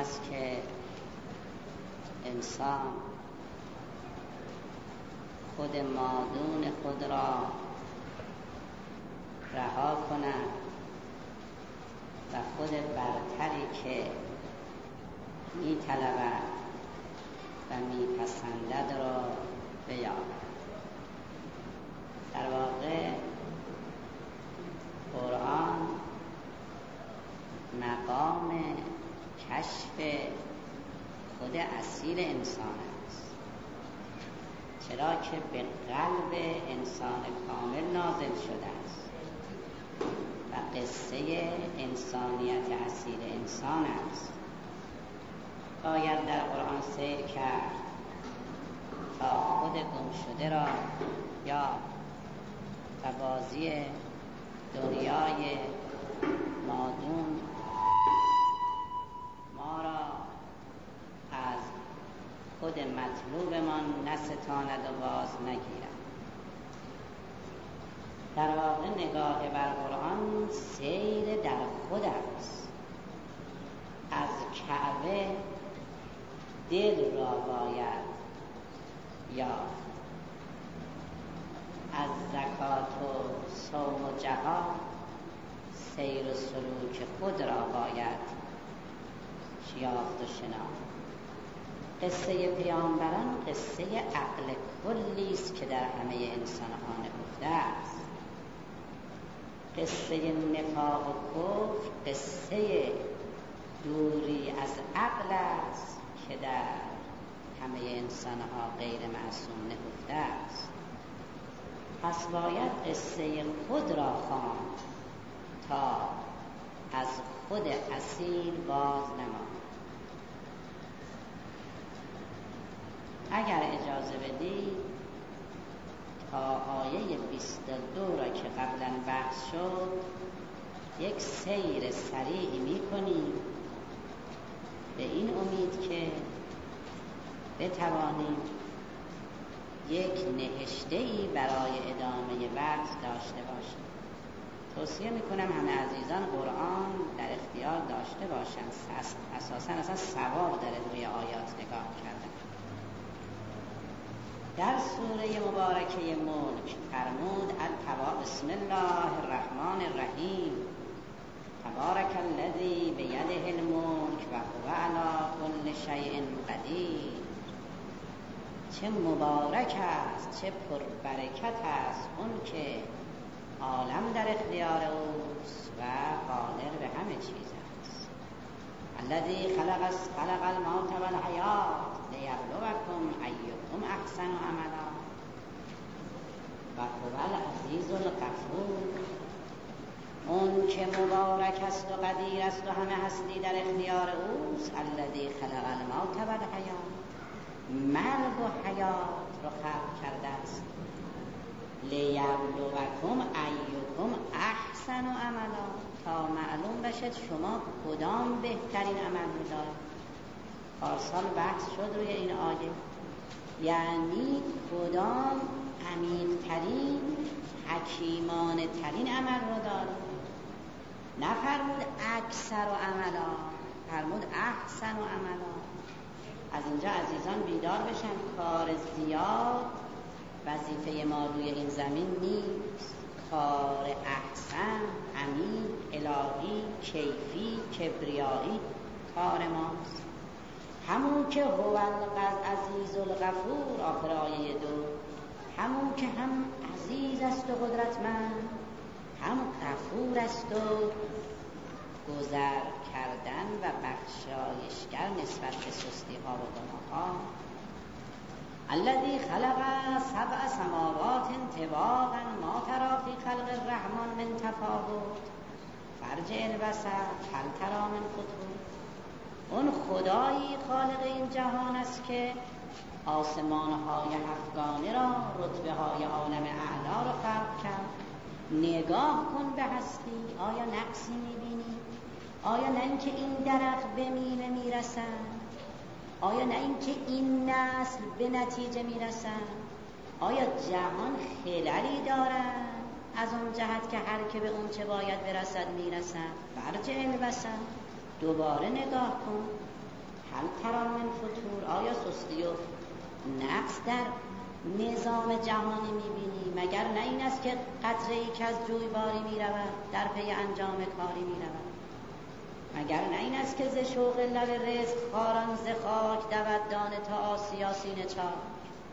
است که انسان خود مادون خود را رها کند و خود برتری که می طلبد و می پسندد را بیابد. در واقع قرآن مقام کشف خود اصیل انسان است، چرا که به قلب انسان کامل نازل شده است و قصه انسانیت اصیل انسان است. باید در قرآن سیر کرد تا خود گمشده را یا بازی دنیای مادون ما را از خود مطلوبمان نستاند و باز نگیرد. در واقع نگاه بر قرآن سیر در خود است. از کعبه دل را باید یا از زکات و صوم و جهاد سیر و سلوک خود را باید یافت و شناخت. قصه پیامبران قصه عقل کلی است که در همه انسان‌ها نهفته است. قصه نفاق و کفر قصه دوری از عقل است که در همه انسان‌ها غیر معصوم نهفته است. پس باید قصه خود را خواند تا از خود اصیل باز نماند. اگر اجازه بدید تا آیه 22 را که قبلا بحث شد یک سیر سریع می کنیم، به این امید که بتوانیم یک نهشته‌ای برای ادامه بحث داشته باشیم. توصیه میکنم همه عزیزان قرآن در اختیار داشته باشند، اساساً اصلا ثواب داره روی آیات نگاه کردن. در سوره مبارکه ملک فرمود بسم الله الرحمن الرحیم تبارک الذی بیده الملک و هو علی کل شیء قدیر. چه مبارک است، چه پربرکت است اون که عالم در اختیار اوست و قادر به همه چیز است. الذی خلق الموت والحیات لیبلوکم ایکم احسن عملا و هو العزیز الغفور. اون که مبارک است و قدیر است و همه هستی در اختیار اوست. الذی خلق الموت والحیات، مرگ و حیات رو خلق کرده است. لیبلوکم ایکم احسن عملا، تا معلوم بشد شما کدام بهترین عمل رو دارید. پارسال بحث شد روی این آیه، یعنی کدام عمیق‌ترین حکیمانه ترین عمل رو دارید. نفرمود اکثر و عملا، فرمود احسن و عملا. از اینجا عزیزان بیدار بشن، کار زیاد وظیفه ما روی این زمین نیست. کار احسن، عمیق، الهی، کیفی، کبریایی کار ماست. همون که هو العزیز الغفور، آخر آیه 2، همون که هم عزیز است و قدرتمند، هم غفور است و گذر کردن و بخشایشگر نسبت به سستی ها و گناه ها. الذی خلق 7 سماوات طباقا ما تری فی خلق الرحمن من تفاوت فارجع البصر هل تری من فطور. اون خدایی خالق این جهان است که آسمان‌های 7گانه را، رتبه های عالم اعلا را خلق کرد. نگاه کن به هستی، آیا نقصی می‌بینی؟ آیا نه اینکه این درخت به میوه میرسند؟ آیا نه اینکه این نسل به نتیجه میرسند؟ آیا جهان خللی دارد از اون جهت که هر که به اون چه باید برسد میرسد؟ برجع البصر، دوباره نگاه کن. هل ترى من فتور، آیا سستی و نقص در نظام جهانی میبینی؟ مگر نه این است که قطره ای که از جویباری میرود در پی انجام کاری میرود؟ مگر نه این است که ز شوق لب رزق خاران ز خاک دود دانه تا آسیا سینه چاک؟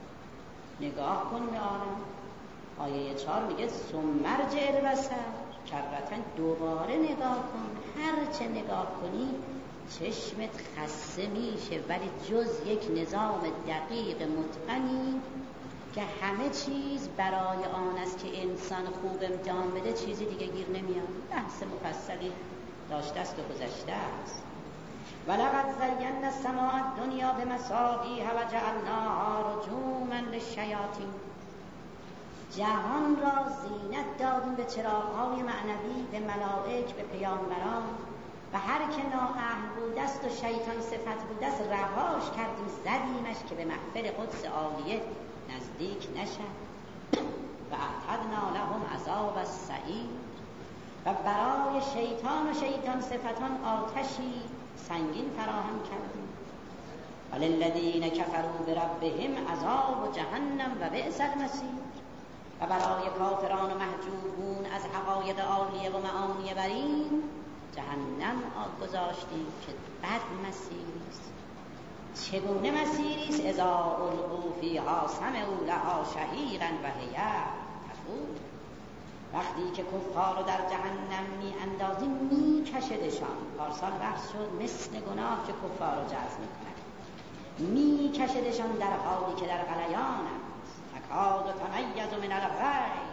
نگاه کن به عالم. آیه 4 میگه ثم ارجع البصر کرتن، دوباره نگاه کن. هر چه نگاه کنی چشمت خسته میشه، ولی جز یک نظام دقیق متقنی که همه چیز برای آن است که انسان خوب امتحان بده، چیزی دیگه گیر نمیاد. بحث مفصلی داشته است و گذشته است. ولقد زینا السماء الدنیا بمصابیح و جعلناها رجوما للشیاطین. جهان را زینت دادیم به چراغ‌های معنوی، به ملائک، به پیامبران، و هر که نااهل بوده است و شیطان صفت بوده است رهاش کردیم، زدیمش که به محفل قدس عالیه نزدیک نشد. و اعتدنا لهم عذاب السعیر، و برای شیطان و شیطان صفتان آتشی سنگین فراهم کردیم. وللذین کفروا بربهم عذاب جهنم و بئس المصیر. و برای کافران و محجوبون از حقایق عالیه و معانی برین جهنم گذاشتیم که بد مسیری است. چگونه مسیری است؟ اذا القوا فیها سمعوا لها شهیقا و هی تفور. وقتی که کفار رو در جهنم می اندازیم می کشدشان. پارسال بحث شد مثل گناه که کفار رو جذب میکنن، می کشدشان در حالی که در غلیان است. تکاد و تمیز من الغیظ،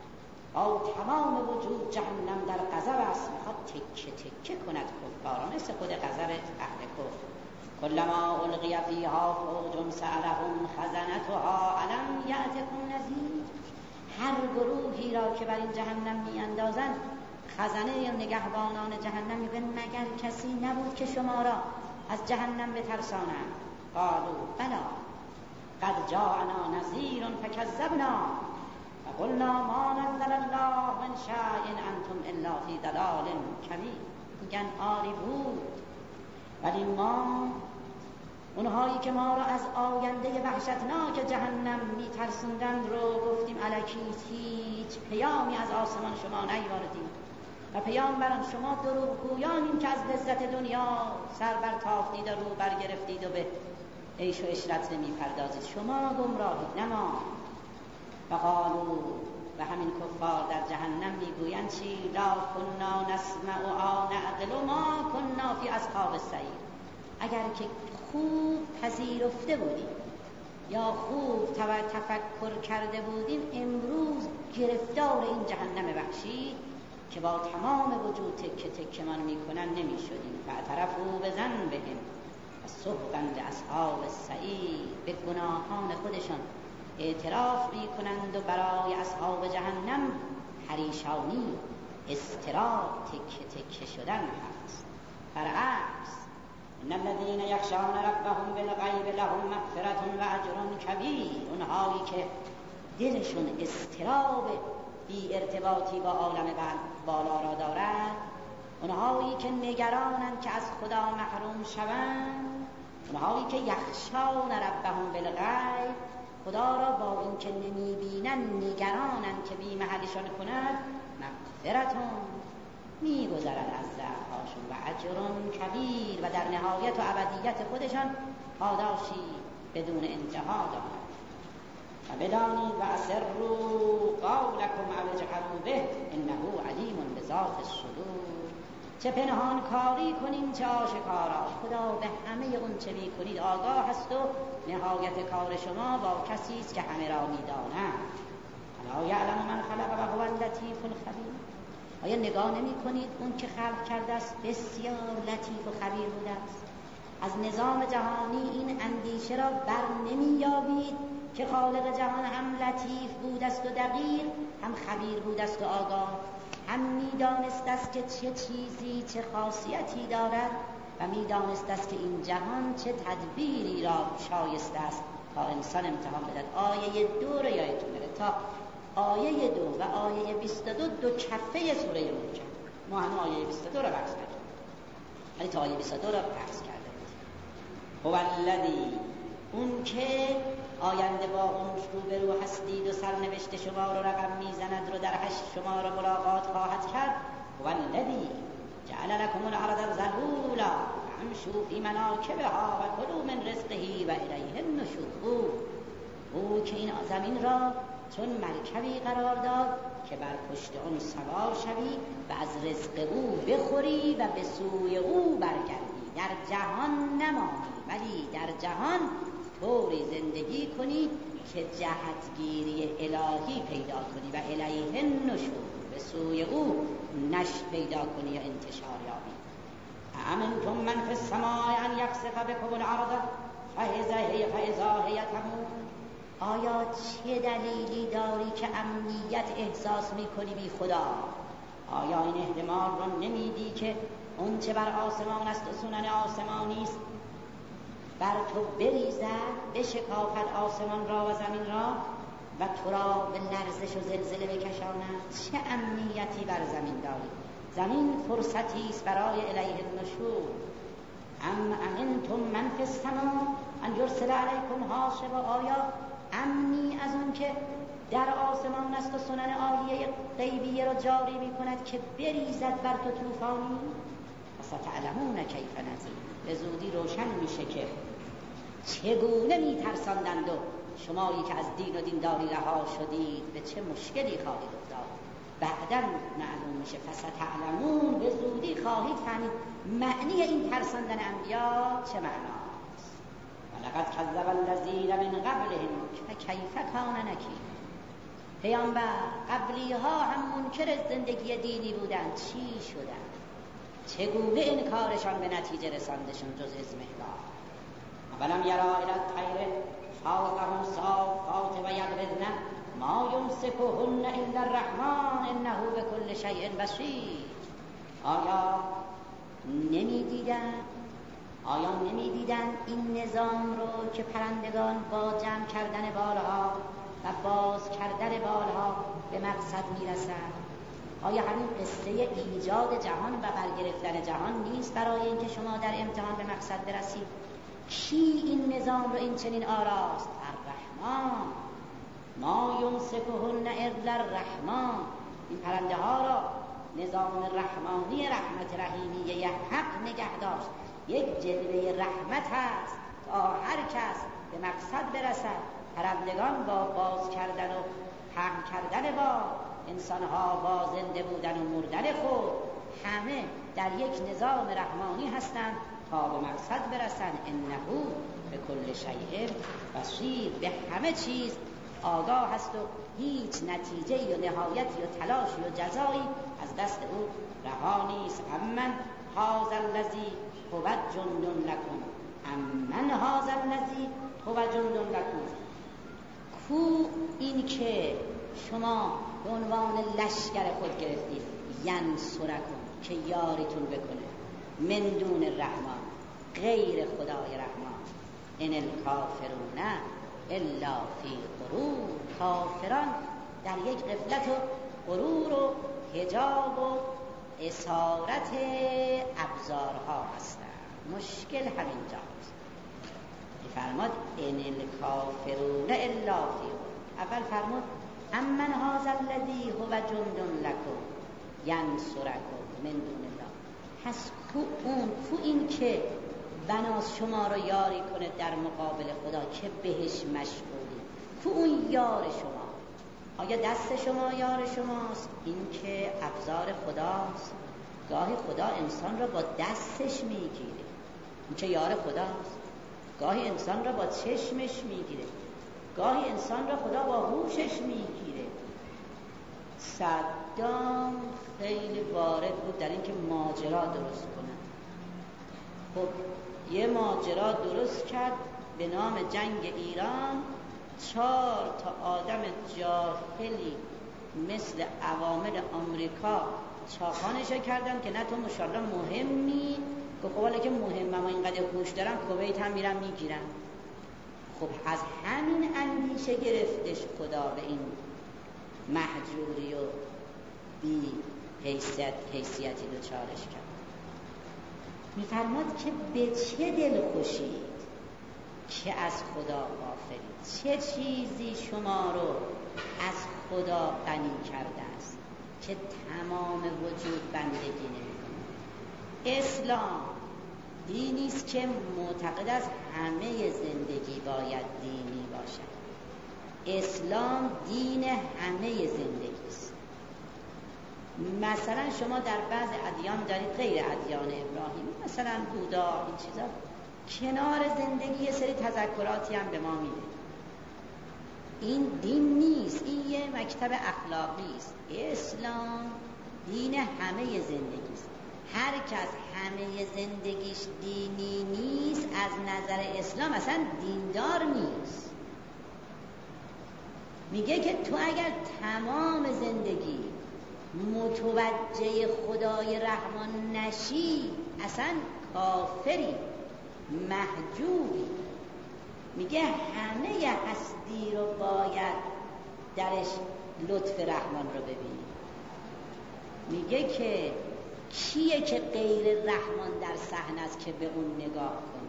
با تمام وجود جهنم در غضب است، میخواد تکه تکه کند کفار، مثل خود غضب اهل کفر. کلما القی فیها فوج سألهم خزنتها الم یأتکم نذیر. هر گروهی را که بر این جهنم می اندازند، خزنه یا نگهبانان جهنم میگن مگر کسی نبود که شما را از جهنم بترسانند؟ قالوا بلی قد جاءنا نذیر فکذبنا و قلنا ما نزل الله من شیء انتم الا فی ضلال کبیر. میگن آری بود، ولی ما، اونهایی که ما را از آینده وحشتناک جهنم میترسوندند رو گفتیم الکی هیچ پیامی از آسمان شما نیاوردیم و پیامبران شما دروغگویانیم که از لذت دنیا سر برتافتید و رو برگرفتید و به عیش و عشرت نمیپردازید. شما گمراهید نه ما. و قالوا، و همین کفار در جهنم میگویند چی؟ لا کنا نسمع و نعقل ما کنا فی اصحاب السعیر. اگر که خوب پذیرفته بودیم یا خوب تفکر کرده بودیم، امروز گرفتار این جهنم وحشی که با تمام وجود تکه تکه من میکنن نمیشدیم. فاعترفوا بذنبهم فسحقا لاصحاب السعیر. به گناهان خودشان اعتراف میکنند و برای اصحاب جهنم پریشانی، اضطراب، تکه تکه شدن هست. برعکس ان الذين يخشون ربهم بالغیب لهم مغفرة و اجر کبیر. اونهایی که دلشون اضطراب بی ارتباطی با عالم بالا را دارد، اونهایی که نگرانند که از خدا محروم شوند، اونهایی که یخشون ربهم بالغیب، خدا را با این که نمیبینن نگرانند که بی محلشان کند، مغفرتون میگذرد از ضعف‌هاشون و اجر کبیر، و در نهایت و ابدیت خودشان پاداشی بدون انتها دارد. و بدانید و اسروا قولکم او اجهروا به انه علیم بذات الصدور. چه پنهان کاری کنیم چه آشکارا، خدا به همه اون چه میکنید آگاه است و نهایت کار شما با کسی است که همه را میداند. الا یعلم من خلق و هو اللطیف الخبیر. آیا نگاه نمی کنید اون که خلق کرده است بسیار لطیف و خبیر بوده است؟ از نظام جهانی این اندیشه را بر نمی یابید که خالق جهان هم لطیف بوده است و دقیق، هم خبیر بوده است و آگاه، هم میدانست است که چه چیزی چه خاصیتی دارد و میدانست است که این جهان چه تدبیری را شایسته است تا انسان امتحان بدهد. آیه 2 رو یادتون بره، تا آیه 2 و آیه 22 دو کفه سوره ملک. ما هم آیه 22 رو بحث کردیم، ولی تا آیه 22 رو بحث کرده بود. هو الذی، اون که آینده با اون روبرو هستید و سرنوشت شما رو رقم میزند رو در حشر شما رو ملاقات خواهد کرد. هو الذی جعل لكم الارض ذلولا فامشوا فی مناکبها و کلوا من رزقه و الیه النشور. او که این زمین را چون مرکبی قرار داد که بر پشت اون سوار شوی و از رزق او بخوری و به سوی او برگردی، در جهان نمانی ولی در جهان طوری زندگی کنی که جهتگیری الهی پیدا کنی و الیه النشور، به سوی او نشت پیدا کنی یا انتشار یابی. امنتم من فی السماء ان یخسف بکم الارض فاذا هی تمور. آیا چه دلیلی داری که امنیت احساس میکنی بی خدا؟ آیا این احتمال رو نمیدی که اون چه بر آسمان است و سنن آسمانی است بر تو بریزد، بشکافد آسمان را و زمین را و تو را به لرزش و زلزله بکشاند؟ چه امنیتی بر زمین داری؟ زمین فرصتی است برای الیه النشور. امنتم من فی السماء ان یرسل علیکم حاصبا. آیا امنی از اون که در آسمان است و سنن عالیه غیبیه را جاری می کند که بریزد بر تو طوفانی؟ فستعلمون کیف نذیر. به زودی روشن میشه که چگونه میترساندند و شمایی که از دین و دینداری رها شدید به چه مشکلی خواهید افتاد. بعداً معلوم میشه. فستعلمون، به زودی خواهید فهمید معنی این ترساندن انبیا چه معناست. ولقد کذب الذین من قبلهم فکیف کان نکیر. پیامبر قبلی ها هم منکر زندگی دینی بودن، چی شدن؟ چگونه انکارشان به نتیجه رساندشون جز اضمحلال؟ ولم یرا الی الطیر فوقهم صافات و یقبضن ما یمسکهن الا الرحمن انه بكل شیء بصیر. آیا نمیدیدن این نظام رو که پرندگان با جمع کردن بالها و باز کردن بالها به مقصد میرسند؟ آیا همین قصه ایجاد جهان و برگرفتن جهان نیست برای اینکه شما در امتحان به مقصد برسید؟ کی این نظام رو این چنین آراست؟ الرحمن. ما یمسکهن الا الرحمن. این پرنده ها را نظام رحمانی، رحمت رحیمیه حق نگه داشت. یک جلوه رحمت هست تا هر کس به مقصد برسد. پرندگان با باز کردن و پهن کردن با انسانها با زنده بودن و مردن خود همه در یک نظام رحمانی هستند تا به مقصد برسند. انه به کل شیء بصیر. به همه چیز آگاه است و هیچ نتیجه و نهایتی و تلاشی و جزایی از دست او رها نیست. امن هذا الذی هو جند لکم. امن هذا الذی هو جند لکم. کو این که شما به عنوان لشکر خود گرفتید، ینصرکم، که یاریتون بکنه، من دون الرحمن، غیر خدای رحمان. ان الکافرون الا فی غرور. کافران در یک غفلت و غرور و حجاب و اسارت ابزارها هستند. مشکل همینجاست. فرمود ان الکافرون الا فی غرور. اول فرمود امن هذا الذی هو جند لکم ینصرکم من دون الله. پس کو این که بناس شما رو یاری کنه در مقابل خدا که بهش مشغولی؟ کو اون یار شما؟ آیا دست شما یار شماست؟ این که ابزار خداست. گاهی خدا انسان رو با دستش میگیره، این که یار خداست. گاهی انسان رو با چشمش میگیره، گاهی انسان رو خدا با هوشش میگیره. صدام خیلی وارد بود در این که ماجرا درست کنه. خب یه ماجرا درست کرد به نام جنگ ایران. 4 تا آدم جاهلی مثل عوامل آمریکا چاخانشو کردن که نه تو مشالله مهمی، که خب حالا که مهم اما اینقدر هوش دارن کویت هم میرن میگیرن. خب از همین اندیشه گرفتش خدا به این محجوری و بی حیثیتی دوچارش کرد. میفرماد که به چه دل خوشید که از خدا غافلید. چه چیزی شما رو از خدا غنی کرده است که تمام وجود بندگی نمی‌کنه؟ اسلام دینی است که معتقد است همه زندگی باید دینی باشد. اسلام دین همه زندگی است. مثلا شما در بعض ادیان دارید، غیر ادیان ابراهیمی، مثلا بودا، این چیزا، کنار زندگی یه سری تذکراتی هم به ما میده. این دین نیست، این یه مکتب اخلاقی است. اسلام دین همه زندگی است. هر کس همه زندگیش دینی نیست، از نظر اسلام اصلا دیندار نیست. میگه که تو اگر تمام زندگی متوجه خدای رحمان نشی، اصلا کافری، محجوبی. میگه همه هستی رو باید درش لطف رحمان رو ببینی. میگه که کیه که غیر رحمان در صحنه است که به اون نگاه کنی؟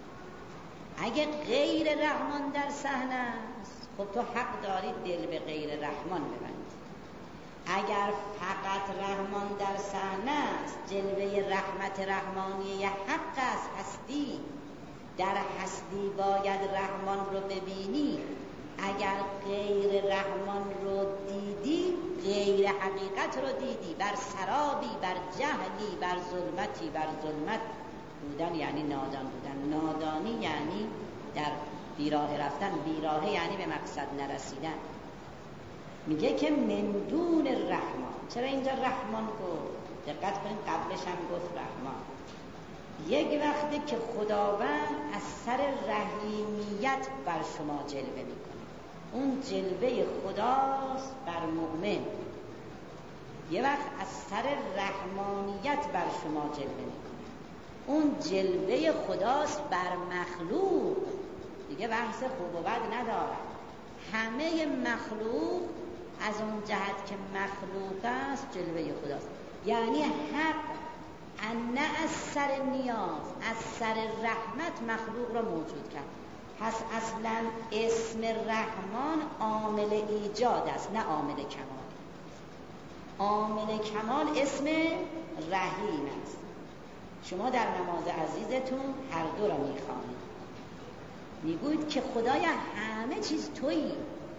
اگه غیر رحمان در صحنه است، خب تو حق داری دل به غیر رحمان ببندی. اگر فقط رحمان در صحنه است، جلوه رحمت رحمانی حق است، هستی در هستی باید رحمان رو ببینی. اگر غیر رحمان رو دیدی، غیر حقیقت رو دیدی. بر سرابی، بر جهلی، بر ظلمتی. بر ظلمت بودن یعنی نادان بودن، نادانی یعنی در بیراه رفتن، بیراه یعنی به مقصد نرسیدن. میگه که من دون رحمان. چرا اینجا رحمان گفت؟ دقت کنید، قبلش هم گفت رحمان. یک وقتی که خداوند از سر رحیمیت بر شما جلوه میکنه، اون جلوه خداست بر مؤمن. یه وقت از سر رحمانیت بر شما جلوه میکنه، اون جلوه خداست بر مخلوق. دیگه بحث خوب و بد نداره. همه مخلوق از اون جهت که مخلوق است جلوه خداست. یعنی حق نه از سر نیاز، از سر رحمت مخلوق را موجود کرد. پس اصلا اسم رحمان عامل ایجاد است، نه عامل کمال. عامل کمال اسم رحیم است. شما در نماز عزیزتون هر دو را میخوانید، میگوید که خدای همه چیز تویی،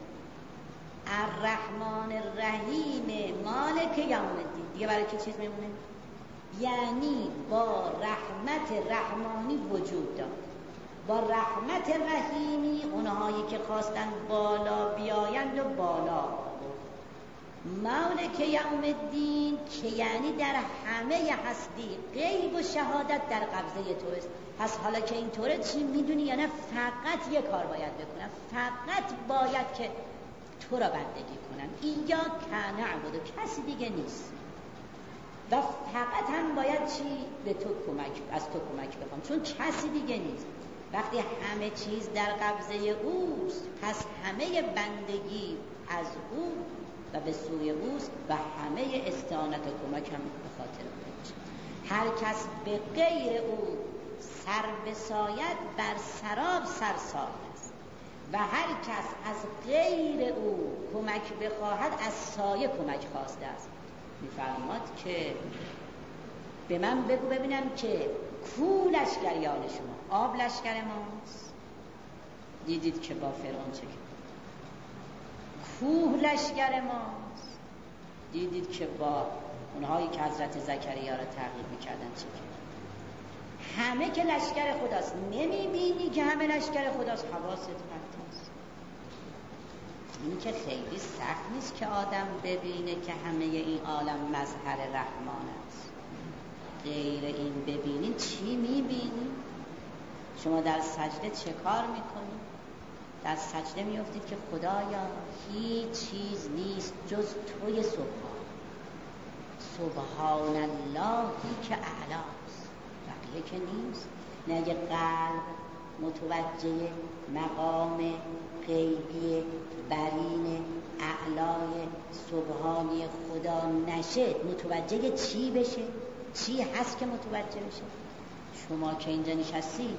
الرحمن الرحیم مالک یوم الدین. دیگه برای که چیز میمونه؟ یعنی با رحمت رحمانی وجود داد، با رحمت رحیمی اونهایی که خواستن بالا بیایند و بالا. مالک یوم الدین که یعنی در همه هستی، غیب و شهادت در قبضه تو است. پس حالا که اینطوره چی میدونی یا نه؟ فقط یک کار باید بکنن، فقط باید که تو را بندگی کنن. اینجا که نعبد، کسی دیگه نیست. و فقط هم باید چی؟ به تو از تو کمک بخوام، چون کسی دیگه نیست. وقتی همه چیز در قبضه اوست، پس همه بندگی از او و به سوی اوست و همه استعانت و کمک هم به خاطر اوست. هر کس به غیر او سر بساید، بر سراب سرسای است. و هر کس از غیر او کمک بخواهد، از سایه کمک خواسته است. میفرماد که به من بگو ببینم که کو لشکریان شما؟ آب لشکر ماست، دیدید که با فرعون چه کرد. کوه لشکر ماست، دیدید که با اونهایی که حضرت زکریا را تعقیب میکردن چه کرد. همه که لشکر خداست. نمیبینی که همه لشکر خداست؟ حواست پرتاست. این که خیلی سخت نیست که آدم ببینه که همه این عالم مظهر رحمان است. غیر این ببینین چی میبینی؟ شما در سجده چه کار میکنی؟ در سجده میافتید که خدایا هیچ چیز نیست جز توی سبحان، سبحان اللهی که اعلاست، بقیه که نیست. نگه قلب متوجه مقام غیبی برین اعلای سبحانی خدا نشه، متوجه چی بشه؟ چی هست که متوجه بشه؟ شما که اینجا نشستی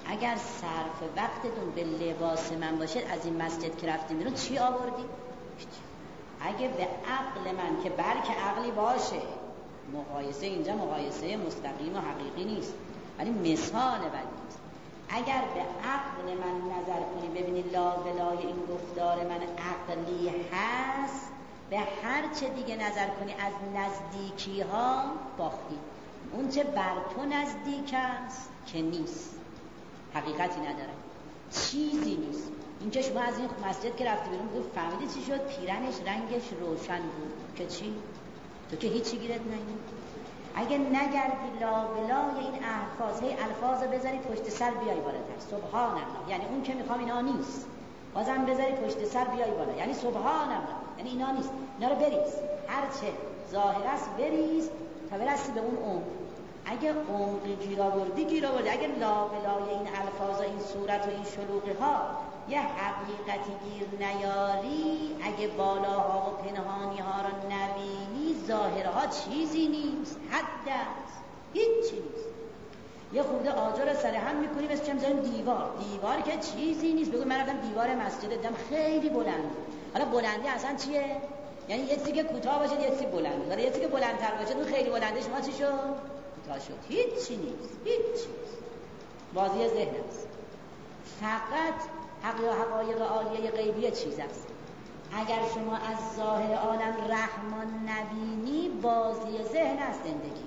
اگر صرف وقتتون به لباس من باشه از این مسجد که رفتیم بیرون چی آوردی؟ اگه به عقل من که برک عقلی باشه، مقایسه اینجا مقایسه مستقیم و حقیقی نیست ولی مثال بدی نیست، اگر به عقل من نظر کنی ببینی لا بلای این گفتار من عقلی هست، به هر چه دیگه نظر کنی از نزدیکی ها باختی. اون چه بر تو نزدیک است که نیست، حقیقتی نداره، چیزی نیست. این که شما از این مسجد که رفتی بیرون گفت فهمیدی چی شد؟ پیرنش رنگش روشن بود که چی؟ تو که هیچی گیرت نگید. اگه نگردی لا بلای این الفاظ بذاری پشت سر بیای بالاتر، سبحان الله، یعنی اون که میخوام اینا نیست، بازم بذاری پشت سر بیای بالا، یعنی سبحان الله، یعنی اینا نیست، اینا رو بریز، هرچه ظاهر است بریز تا برسی به اون عمق. اگه عمقی گیر آوردی، اگه لا بلای این الفاظ و این صورت و این شلوغی ها یه حقیقتی گیر نیاری، اگه بالاها و پنهانی ها رو نبینی، ظاهرها چیزی نیست، حد است، هیچی نیست. یه خورده آجر سر هم میکنی مثل چه میذاریم دیوار که چیزی نیست. بگو من رفتم دیوار مسجد دیدم خیلی بلند. حالا بلندی اصلا چیه؟ یعنی یه چیزی که کوتاه باشه یه چیزی بلند، حالا یه چیزی که بلندتر باشه اون خیلی بلنده، شما چی شد؟ کوتاه شد. هیچی نیست، هیچی. بازی ذهن است. فقط حقایق عالیه غیبی چیز است. اگر شما از ظاهر عالم رحمان نبینی، بازی ذهن است.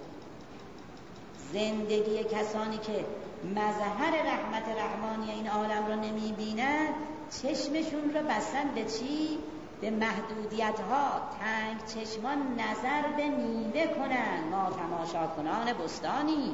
زندگی کسانی که مظهر رحمت رحمانی این عالم رو نمیبینند، چشمشون رو بستن به چی؟ به محدودیت ها. تنگ چشمان نظر به میوه کنن، ما تماشا کنان بستانی.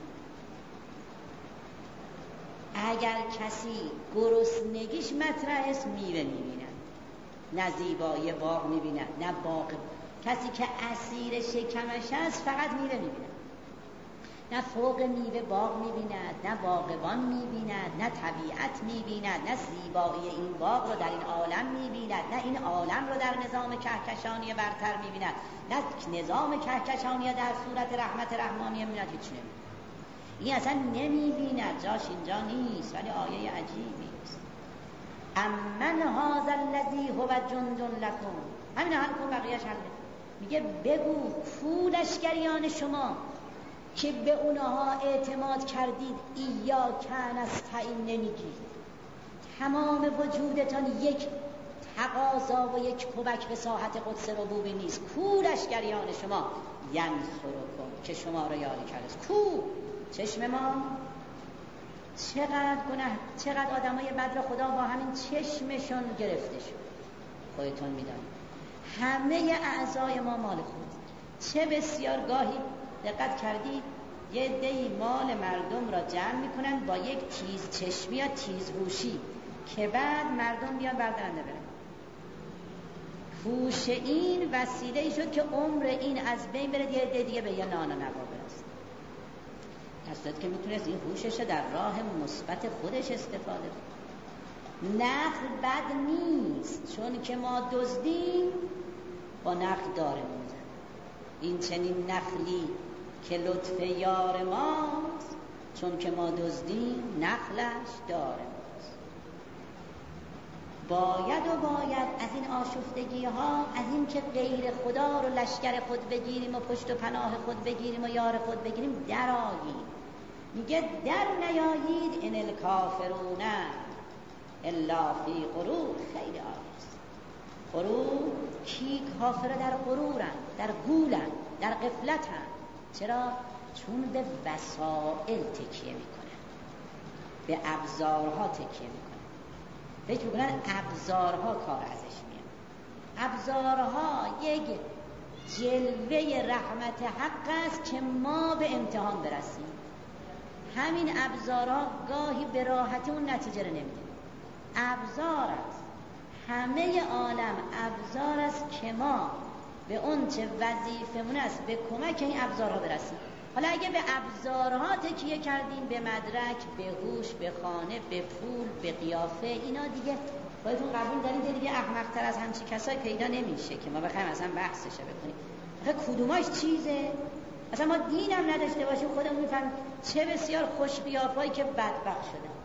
اگر کسی گرسنگیش مطرح است، میوه میبینن، نه زیبایی باغ میبینن، نه باغ. کسی که اسیر شکمش است فقط میوه میبینن، نه فوق میوه باغ میبیند، نه باغبان میبیند، نه طبیعت میبیند، نه زیبایی این باغ رو در این عالم میبیند، نه این عالم رو در نظام کهکشانی برتر میبیند، نه نظام کهکشانی در صورت رحمت رحمانی میبیند. هیچ نمیبیند. این اصلا نمیبیند، جاش اینجا نیست. ولی آیه عجیبی است. امن هذا الذی هو جند لکم. همین حل کن، بقیه‌اش حله. میگه بگو کو لشکریان شما که به اونها اعتماد کردید، ایاک نستعین نمیگید، تمام وجودتان یک تقاضا و یک کمک به ساحت قدس ربوبی نیست. کو لشکریان شما ینصرکم که شما را یاری کرده. کو چشم ما؟ چقدر آدمای بد را خدا با همین چشمشون گرفته شد. خودتون میدانید همه اعضای ما مال خود. چه بسیار گاهی دقت کردید یه عده‌ای مال مردم را جمع میکنن با یک تیز چشمی یا تیز هوشی که بعد مردم بیان بردارنده برن. هوش این وسیله‌ای شد که عمر این از بین بره، یه عده دیگه به یه نان و نوا برسه. دستت که میتونست این هوشش در راه مثبت خودش استفاده کنه. نخل بد نیست، چون که ما دزدیم با نخل داره موزن. این چنین نخلی که لطف یار ماست، چون که ما دزدیم نخلش داره ماست. باید از این آشفتگی ها، از این که غیر خدا رو لشکر خود بگیریم و پشت و پناه خود بگیریم و یار خود بگیریم درآییم. میگه در نیایید ان الکافرون الا فی غرور. خیلی عالیست. غرور کی؟ کافر در غرورن، در غولن، در غفلتن. چرا؟ چون به وسائل تکیه میکنن، به ابزارها تکیه میکنن. فکر میکنن ابزارها کار ازش میاد. ابزارها یک جلوه رحمت حق است که ما به امتحان برسیم. همین ابزارها گاهی به راحتی اون نتیجه رو نمیده. ابزار است، همه عالم ابزار است که ما به اون چه وظیفمون است به کمک این ابزارها برسیم. حالا اگه به ابزارها تکیه کردیم، به مدرک، به هوش، به خانه، به پول، به قیافه، اینا دیگه خودتون قبول دارید دیگه احمق‌تر از همچین کسایی پیدا نمیشه که ما بخوایم اصلا بحثش بکنیم. آخه کدوماش چیزه؟ اصلا ما دینم نداشته باشیم خودمون میفهمیم چه بسیار خوش قیافایی که بدبخت شدن.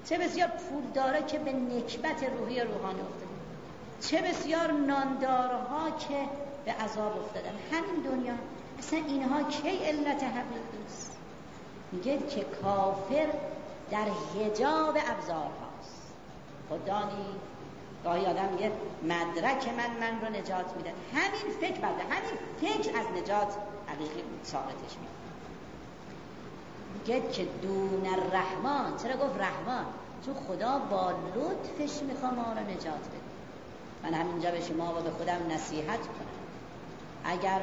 چه بسیار پول داره که به نکبت روحی روحانی افتاده، چه بسیار ناندارها که به عذاب افتادن. همین دنیا اصلا اینها کی علت حقیقی است؟ میگه که کافر در حجاب ابزارهاست. خدا نی گاهی آدم میگه مدرک من رو نجات میده، همین فکر برده، همین فکر از نجات حقیقی ساقطش میده. میگه که دون الرحمن. چرا گفت رحمان؟ چون خدا با لطفش میخواد ما رو نجات بده. من همینجا به شما و به خودم نصیحت کنم، اگر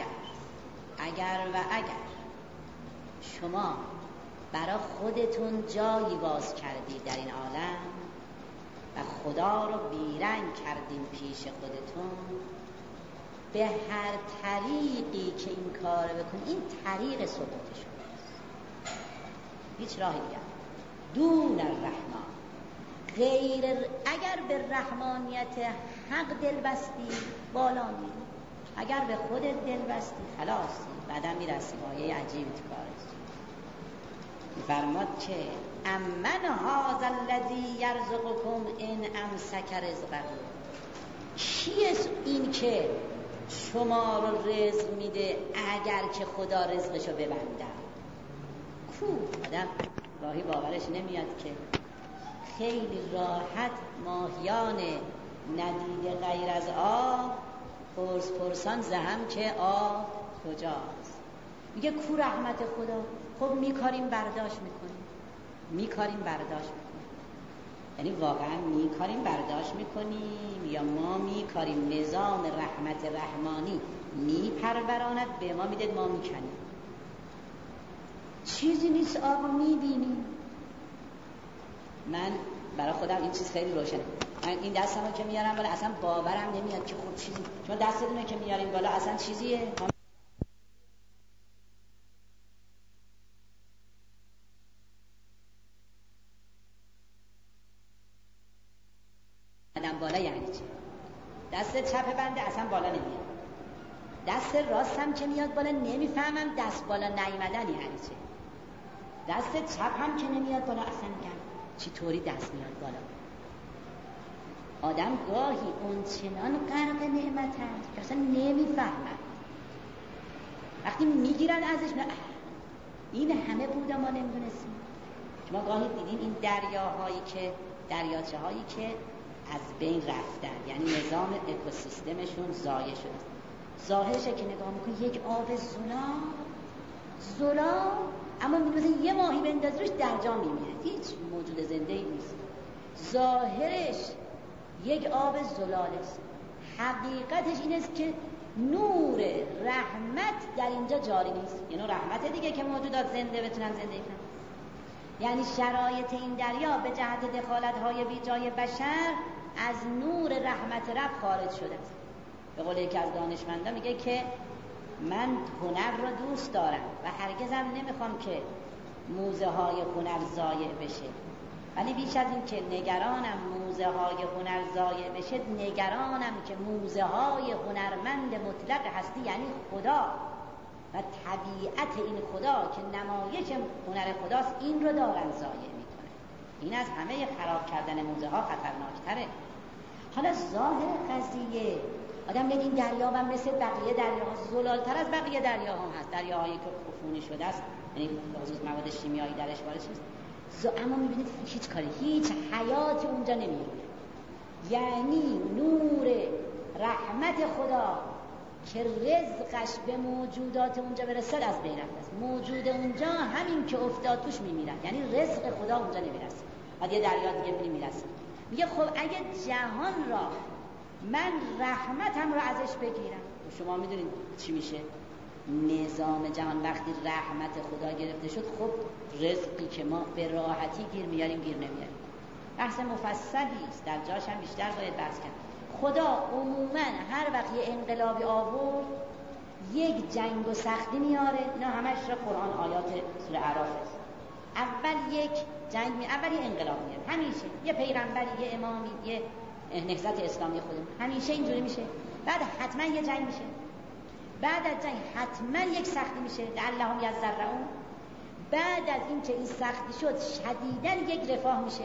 شما برای خودتون جایی باز کردید در این عالم و خدا رو بیرنگ کردین پیش خودتون، به هر طریقی که این کار بکنید، این طریق ثبوت شماست، هیچ راهی دیگر. دون الرحمن، اگر به رحمانیت حق دل بستی بالا میری، اگر به خودت دل بستی خلاصی، بعدا میرسی. آیه عجیبی تو کارست. فرماد که امن هذا الذی یرزقکم ان امسک رزقه. کیست این که شما رو رزق میده اگر که خدا رزقشو ببنده؟ کو؟ آدم گاهی باورش نمیاد که خیلی راحت ماهیان ندیده غیر از آب پرسان زهم که آب کجاست. میگه کو رحمت خدا؟ خب میکاریم برداشت میکنیم، یعنی واقعا میکاریم برداشت میکنیم یا ما میکاریم نظام رحمت رحمانی میپروراند به ما میده، ما میکنیم. چیزی نیست آقا، میبینیم. من برای خودم این چیز خیلی روشنه. من این دستمو که میارم بالا اصلا باورم نمیاد که خب چیزی، چون دستتونه که میاریم بالا اصلا چیزیه. آدم بالا یعنی چی؟ دست چپ بنده اصلا بالا نمیاد، دست راستم که میاد بالا نمیفهمم دست بالا نیومدن یعنی چی. دست چپ هم که نمیاد بالا اصلا میگم چی طوری دست میاد بالا. آدم گاهی اونچنان غرق نعمت هست که اصلا نمیفهمن، وقتی میگیرن ازش این همه بود ما نمیدونستیم. شما گاهی دیدین این دریاچه هایی که از بین رفتن، یعنی نظام اکوسیستمشون ضایع شده. ظاهرشه که نگاه میکنی یک آب زلال، اما میدونی یه ماهی بندازی روش در جا میمیره، هیچ موجود زنده ای نیست. ظاهرش یک آب زلال است، حقیقتش این است که نور رحمت در اینجا جاری نیست. یه نوع رحمت دیگه که موجودات زنده بتونن زندگی کنن. یعنی شرایط این دریا به جهت دخالت‌های بیجای بشر از نور رحمت رب خارج شده است. به قول یکی از دانشمندان میگه که من هنر رو دوست دارم و هرگزم نمیخوام که موزه های هنر ضایع بشه، ولی بیش از این که نگرانم موزه های هنر ضایع بشه، نگرانم که موزه های هنرمند مطلق هستی یعنی خدا و طبیعت این خدا که نمایش هنر خداست، این رو دارن ضایع میکنه. این از همه خراب کردن موزه ها خطرناکتره. حالا ظاهر قضیه آدم میگه این دریا هم مثل بقیه دریاها زلالتر از بقیه دریاها هم هست، دریاهایی که عفونی شده است، یعنی بخصوص مواد شیمیایی درش وارد شده، اما میبینید هیچ حیاتی اونجا نمیره. یعنی نور رحمت خدا که رزقش به موجودات اونجا برسد از بین رفته است. موجود اونجا همین که افتاد توش میمیرن، یعنی رزق خدا اونجا نمیرسه، بعد یه دریا دیگه میرسه. میگه خب اگه جهان را من رحمتم رو ازش بگیرم، شما میدونید چی میشه؟ نظام جهان وقتی رحمت خدا گرفته شد، خب رزقی که ما به راحتی گیر میاریم گیر نمیاریم. بحث مفصلی است، در جاش هم بیشتر باید بحث کرد. خدا عموما هر وقت یه انقلابی آورد یک جنگ و سختی میاره. اینا همش را قرآن آیات سوره اعراف است. اول یک جنگ اول یه انقلاب میاره، همیشه یه پیغمبری، یه امامی، یه نهضت اسلامی خودمون، همیشه اینجوری میشه. بعد حتما یه جنگ میشه، بعد از جنگ حتما یک سختی میشه، لعلهم یضرعون. بعد از این که این سختی شد شدیداً یک رفاه میشه.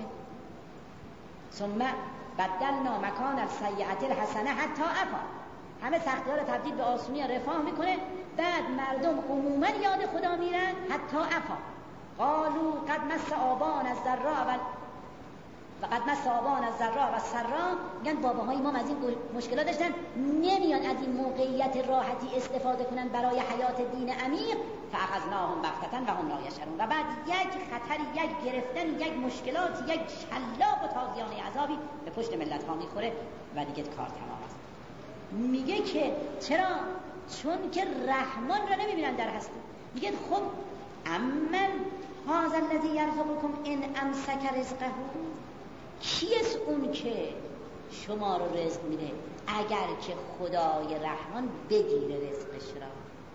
ثم بدلنا مکان السیئة الحسنه حتی عفا. همه سختی‌ها رو تبدیل به آسونی رفاه میکنه. بعد مردم عموما یاد خدا میرن حتی عفا. قالوا قد مس آبانا الضراء وقد مس آبانا الضراء والسراء. میگن باباهای ما از این مشکلات داشتن، نمیان از این موقعیت راحتی استفاده کنن برای حیات دین عمیق. فاخذناهم بغتة و هم لا یشعرون. و بعد یک خطری، یک گرفتن، یک مشکلاتی، یک شلاق و تازیانه عذابی به پشت ملت ها میخوره و دیگه کار تمام است. میگه که چرا؟ چون که رحمان را نمیبینن در هستی. میگه خب امن هذا الذی یرزقکم ان امسک رزقه. کیست اون که شما رو رزق میده اگر که خدای رحمان بگیره رزقش را؟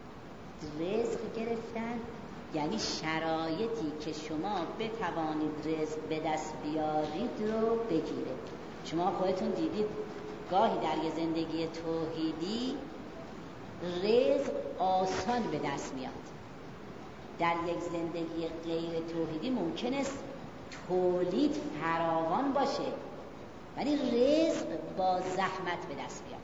رزق گرفتن یعنی شرایطی که شما بتوانید رزق به دست بیارید رو بگیره. شما خودتون دیدید گاهی در یه زندگی توحیدی رزق آسان به دست میاد، در یک زندگی غیر توحیدی ممکن است تولید فراوان باشه ولی رزق با زحمت به دست بیاد.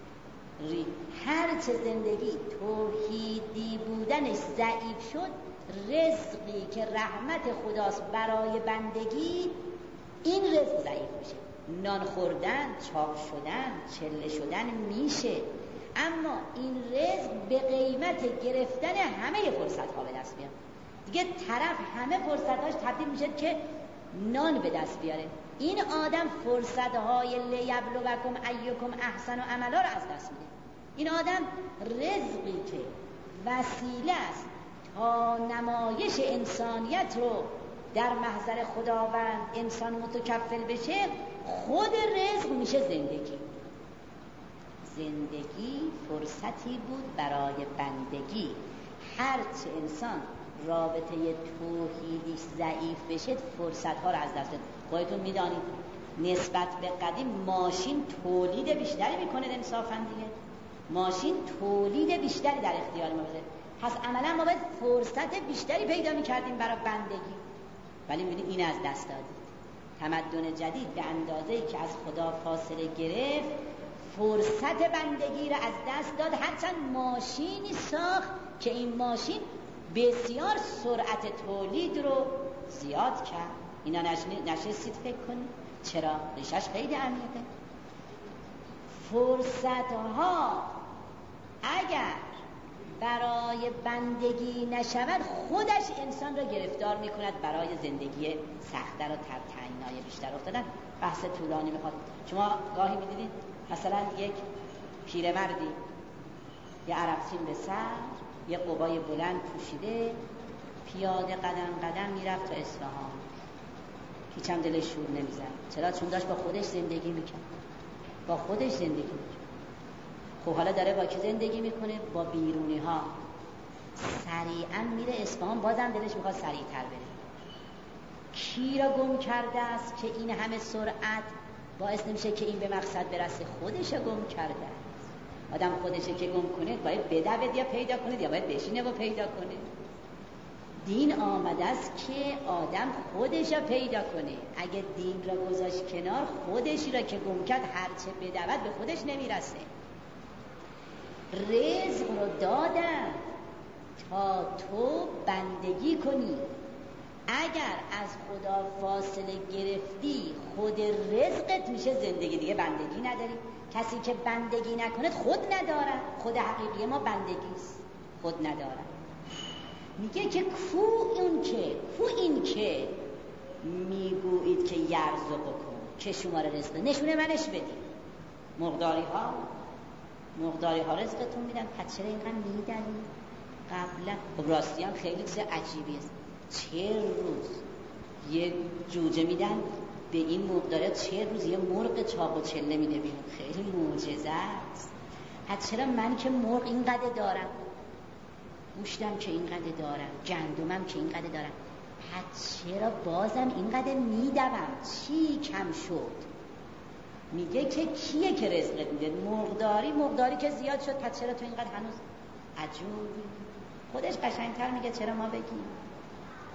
هر چه زندگی توحیدی بودنش ضعیف شد، رزقی که رحمت خداست برای بندگی، این رزق ضعیف میشه. نان خوردن، چاق شدن، چله شدن میشه، اما این رزق به قیمت گرفتن همه فرصت ها به دست میاد. دیگه طرف همه فرصتاش تبدیل میشه که نان به دست بیاره. این آدم فرصتهای لیبلوکم ایکم احسن و عملا رو از دست میده. این آدم رزقی که وسیله است تا نمایش انسانیت رو در محضر خداوند انسان متکفل بشه، خود رزق میشه زندگی. زندگی فرصتی بود برای بندگی. هرچه انسان رابطه توحیدیش ضعیف بشه فرصتها رو از دست بده. خودتون میدانید نسبت به قدیم ماشین تولید بیشتری میکنه انصافاً دیگه. ماشین تولید بیشتری در اختیار ما بده، پس عملا ما باید فرصت بیشتری پیدا میکردیم برای بندگی، ولی میبینید این از دست دادید. تمدن جدید به اندازه‌ای که از خدا فاصله گرفت فرصت بندگی را از دست داد. هرچند ماشینی ساخت که این ماشین بسیار سرعت تولید رو زیاد کرد. اینا نشستید فکر کنید چرا؟ ریشش خیلی عمیقه. فرصتها اگر برای بندگی نشود خودش انسان را گرفتار میکند برای زندگی سخت‌تر و تنگنای بیشتر افتادن. بحث طولانی میخواد. شما گاهی میدیدید مثلا یک پیرمردی یه عرقچین به سر، یه قبای بلند پوشیده، پیاده قدم میرفت تا اصفهان. هیچ هم دلش شور نمیزد. چرا؟ چون داشت با خودش زندگی میکرد. با خودش زندگی میکرد. خب حالا داره با کی زندگی میکنه؟ با بیرونی ها. سریعا میره اصفهان، بازم دلش میخواد سریعتر بره. کی را گم کرده است که این همه سرعت باعث نمیشه که این به مقصد برسه؟ خودش گم کرده است. آدم خودشه که گم کنه باید بدوید یا پیدا کنه یا باید بشینه و پیدا کنه. دین آمده است که آدم خودش را پیدا کنه. اگه دین را گذاشت کنار، خودش را که گم کرد هرچه بدود به خودش نمیرسه. رزق رو دادن تا تو بندگی کنی. اگر از خدا فاصله گرفتی خود رزقت میشه زندگی، دیگه بندگی نداری. کسی که بندگی نکند خود نداره. خود حقیقی ما بندگیست، خود نداره. میگه که کو این که میگویید که یرزقکم، که شما رو رزق نشونه منش بدید. مقداری ها رزقتون میدن، پس چرا اینقدر میدنید؟ قبلا خب راستی هم خیلی چیز عجیبی است. 40 روز یه جوجه میدن به این مقداریات، 40 روز یه مرغ چاق و چله میده بیرون. خیلی معجزه است. پس چرا من که مرغ اینقدر دارم، گوشتم که اینقدر دارم، گندمم که اینقدر دارم، پس چرا بازم اینقدر میدوم؟ چی کم شد؟ میگه که کیه که رزقت میده؟ مقداری که زیاد شد، پس چرا تو اینقدر هنوز عجوبی؟ خودش قشنگتر میگه چرا ما بگیم.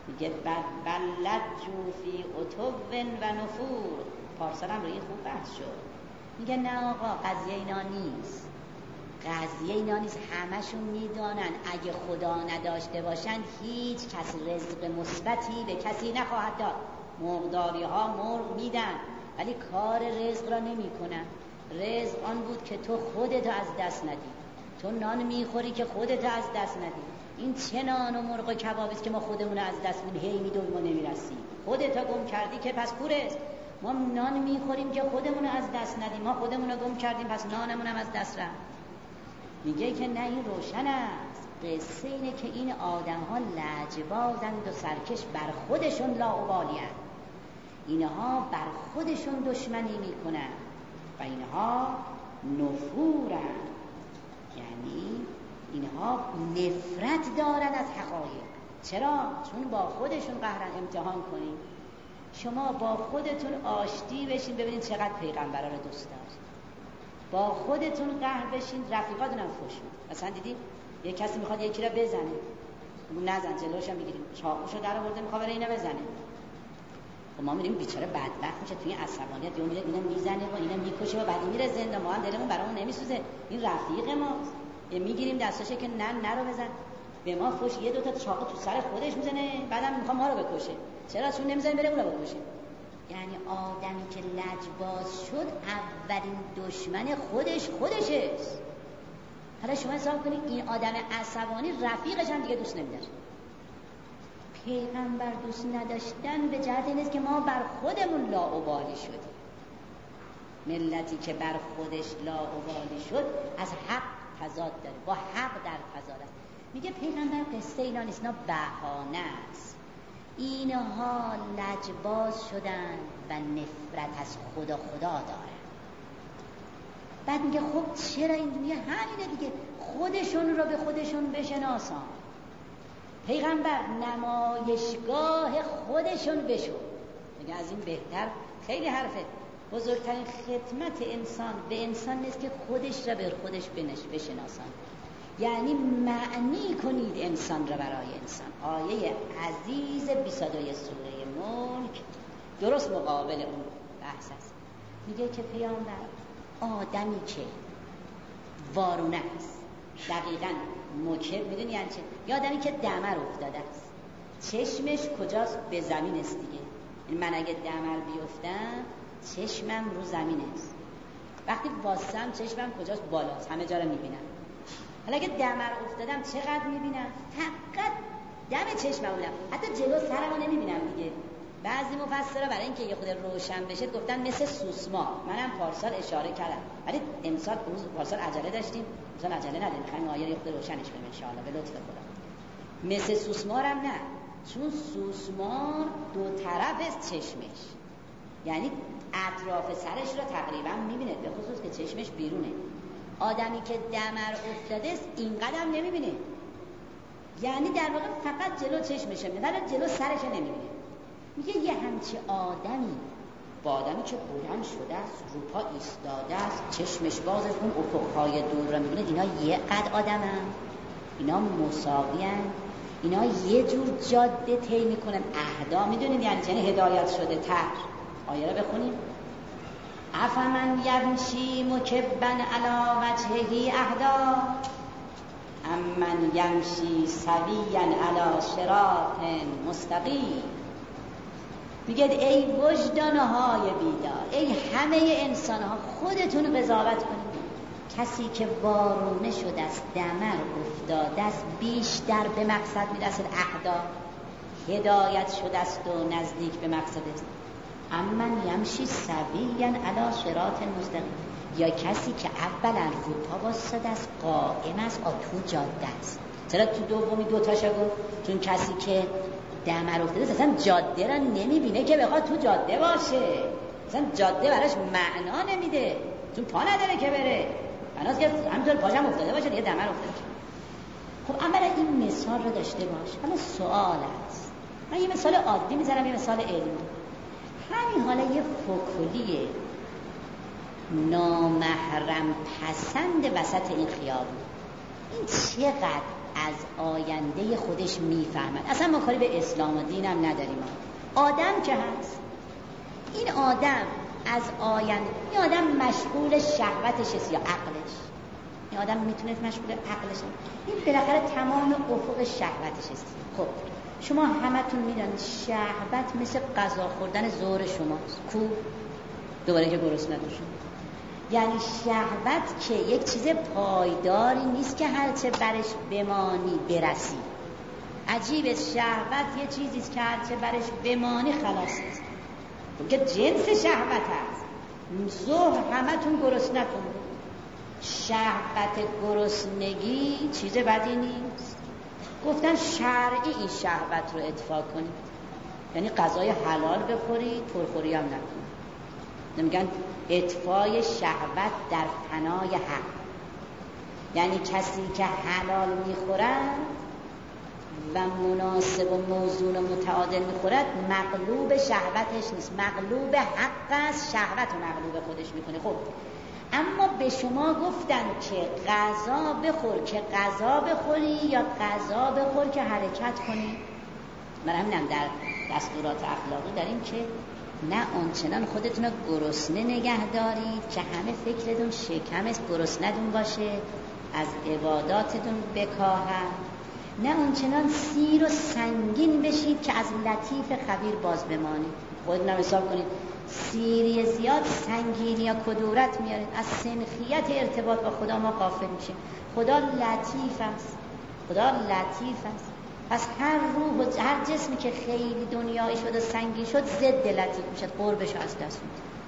میگه بلجو فی عتو و نفور. پارسال هم روی این خوب بحث شد. میگه نه آقا قضیه اینا نیست، قضیه اینا نیست. همشون میدانن اگه خدا نداشته باشن هیچ کس رزق مثبتی به کسی نخواهد داد. مرغداری ها مرغ میدن ولی کار رزق را نمی کنن. رزق آن بود که تو خودتو از دست ندی. تو نان میخوری که خودتو از دست ندی. این چه نان و مرغ و کبابیست که ما خودمون از دست میدیم، هی میدویم و نمیرسیم. خودتو گم کردی که پس کورست. ما نان میخوریم که خودمون از دست ندیم، ما خودمون گم کردیم پس نانمون هم از دست رفت. میگه که نه، این روشن است. قصه اینه که این آدم ها لجبازند و سرکش، بر خودشون لاابالی‌اند. اینها بر خودشون دشمنی میکنن و اینها نفورند، یعنی اینها نفرت دارن از حقایق. چرا؟ چون با خودشون قهرن. امتحان کنید، شما با خودتون آشتی بشین ببینید چقدر پیغمبران رو دوست دارید. با خودتون قهر بشین رفیقاتون هم خوش میاد. مثلا دیدی یه کسی میخواد یکی رو بزنه، نزن، جلوش هم میگیریم، چاقوشو در آورده میخواد بره اینو بزنه. و ما میریم بیچاره بدبخت میشه توی عصبانیت، میره اینو میزنه و اینو میکشه و بعد میره زنده. ما هم دلمون برامون نمیسوزه، این رفیق ماست. میگیریم دستاشه که نه نرو بزن. به ما خوش یه دو تا چاقو تو سر خودش میزنه، بعدم میخواد ما رو بکشه. چرا؟ چون نمیذاریم بره اون رو بکشه. یعنی آدمی که لجباز شد اولین دشمن خودشه. حالا شما حساب کنید این آدم عصبانی رفیقش هم دیگه دوست نمیداره. پیغمبر دوست نداشتن به جهت این است که ما بر خودمون لاابالی شدیم. ملتی که بر خودش لاابالی شد از حق تضاد داره، با حق در تضاد است. میگه پیغمبر قصه اینا نیست، اینا بهانه است. اینها لجباز شدن و نفرت از خدا دارن. بعد میگه خب چرا این دنیا همینه دیگه، خودشون رو به خودشون بشناسان. پیغمبر نمایشگاه خودشون بشو. میگه از این بهتر خیلی حرفه. بزرگترین خدمت انسان به انسان نیست که خودش را به خودش بشناسان، یعنی معنی کنید انسان را برای انسان. آیه عزیز 22 سوره ملک درست مقابل اون بحث است. میگه که پیامبر آدمی که وارونه است، دقیقاً مکب، میدونی یعنی چه؟ یا آدمی که دمر افتاده است، چشمش کجاست؟ به زمین است دیگه. من اگه دمر بیفتم چشمم رو زمین است، وقتی واسم چشمم کجاست؟ بالاست، همه جا رو میبینم. حالا اگه دمر افتادم چقدر میبینم؟ فقط دم چشمم بودم، حتی جلو سرمو نمیبینم دیگه. بعضی مفسرها برای اینکه یه خود روشن بشه گفتن مثل سوسمار. منم پارسال اشاره کردم، ولی امسال پارسال عجله داشتیم، امسال عجله نداریم، میخوایم آیه یه خود روشنش کنیم ان شاء الله به لطف خدا. مثل سوسمارم نه، چون سوسمار دو طرف است چشمش، یعنی اطراف سرش رو تقریبا میبینه، به خصوص که چشمش بیرونه. آدمی که دمر افتاده است این قدم نمیبینه، یعنی در واقع فقط جلو چشمشه میبینه، جلو سرش نمیبینه. میگه یه همچه آدمی با آدمی که بلند شده است، رو پا ایستاده است، چشمش باز است، اون افقهای دور رو میبینه، اینا یه قد آدمن، اینا مساوی‌ان، اینا یه جور جاده طی میکنن، اهدا. میدونید یعنی چه؟ هدایت شده تر. آیه رو بخونیم. افمن یمشی مکبا علی وجهه اهدا امن یمشی سویا علی صراط مستقیم. میگه ای وجدانهای بیدار، ای همه انسانها، خودتون قضاوت کنید. کسی که وارونه شده است، دمر افتاده است، بیشتر به مقصد میرسه، اهدا، هدایت شده است و نزدیک به مقصد است. امن یمشی سویا علی صراط مستقیم، یا کسی که اولا رو پا واسطه است، قائم است، تو جاده است. چرا تو دومی دوتاشو گفت؟ چون کسی که دمر افتاده است اصلا جاده را نمیبینه که بخواد تو جاده باشه، اصلا جاده براش معنا نمیده، چون پا نداره که بره، بناست که همینطور پاشم افتاده باشه دیگه، دمر افتاده. خب اولا این مثال رو داشته باش. حالا سوال است، من یه مثال عادی میذارم، یه مثال علمی. همین حالا یه فکلی نامحرم پسند وسط این خیابون، این چقدر از آینده خودش میفهمد. اصلا ما کاری به اسلام و دین هم نداریم. آدم که هست، این آدم از آینده، این آدم مشغول شهوتش است یا عقلش؟ این آدم میتونه مشغول عقلش، این بالاخره تمام افق شهوتش است. خب شما همتون میدونید شهوت مثل غذا خوردن ظهر شماست. کو دوباره که گرسنه نباشید. یعنی شهوت که یک چیز پایداری نیست که هرچه برش بمانی برسی. عجیبه، شهوت یه چیزی است که هرچه برش بمانی خلاص است، که جنس شهوت هست. ظهر همتون گرسنه‌تون بود. شهوت گرسنگی چیز بدی نیست. گفتن شرعی این شهوت رو ادفاع کنید، یعنی غذای حلال بخورید، پرخوری هم نکنید. نمیگن اطفای شهوت در فنای حق، یعنی کسی که حلال میخورد و مناسب و موزون و متعادل میخورد مغلوب شهوتش نیست، مغلوب حق است، شهوت رو مغلوب خودش میکنه. خب اما به شما گفتن که غذا بخور که غذا بخوری یا غذا بخور که حرکت کنی. من همینم در دستورات اخلاقی داریم که نه آنچنان خودتون رو گرسنه نگه دارید که همه فکرتون شکم است، گرسنه‌تون باشه، از عباداتتون بکاهد، نه آنچنان سیر و سنگین بشید که از لطیف خبیر باز بمانید. خودتون هم حساب کنید، سیری زیاد سنگینی یا کدورت میارید، از سنخیت ارتباط با خدا ما غافل میشیم. خدا لطیف است، خدا لطیف است. پس هر روح و هر جسمی که خیلی دنیایی شد و سنگین شد ضد لطیف میشد، قربش از دست